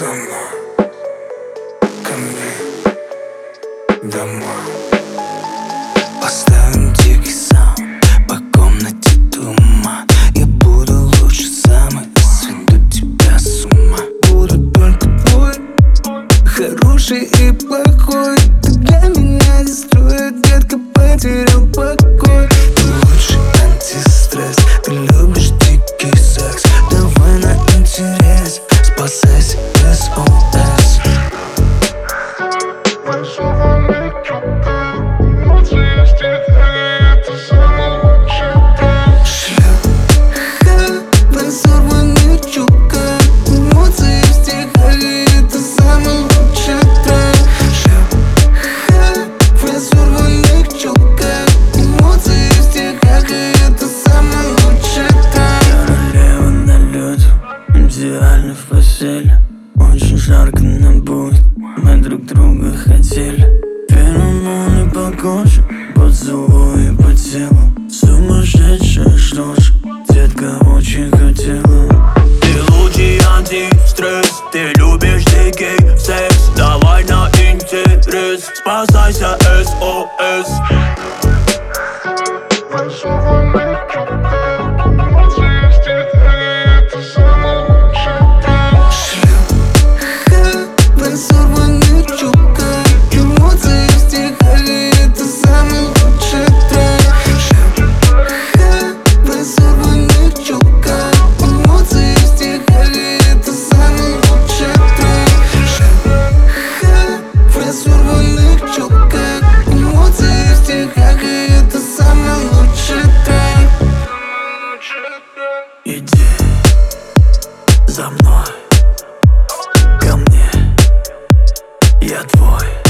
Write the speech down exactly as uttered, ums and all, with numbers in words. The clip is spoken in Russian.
со мной ко мне домой. Поставим тихий саунд, по комнате туман. Я буду лучше самый, сведу тебя с ума. Буду только твой, хороший и плохой. Ты для меня дестроит, детка, потерял покой. Ты лучший антистресс, ты любишь дикий секс. Давай на интерес, спасайся эс о эс. Идеально в постели, очень жарко нам будет. Мы друг друга хотели. Феромоны по коже, поцелуи по телу. Сумасшедшая шлюшка, детка очень хотела. Ты лучший антистресс, ты любишь дикий секс. Давай на интерес, спасайся эс о эс. Иди за мной ко мне, я твой.